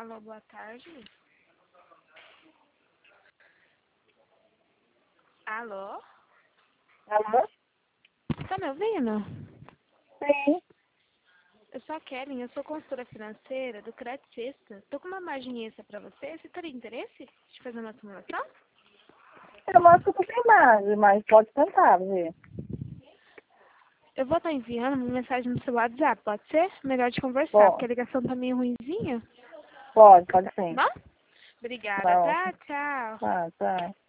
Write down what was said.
Alô, boa tarde. Alô? Alô? Tá me ouvindo? Sim. Eu sou a Kellen, eu sou consultora financeira do Crédito Sexta. Tô com uma margem extra pra você. Você teria interesse de fazer uma simulação? Eu acho que eu tô sem margem, mas pode tentar, ver. Eu vou estar enviando uma mensagem no seu WhatsApp, pode ser? Melhor de conversar, porque Pode, a ligação tá meio ruinzinha. pode sim. Bom? Obrigada, Tá tá? ótimo. Tchau. Tá.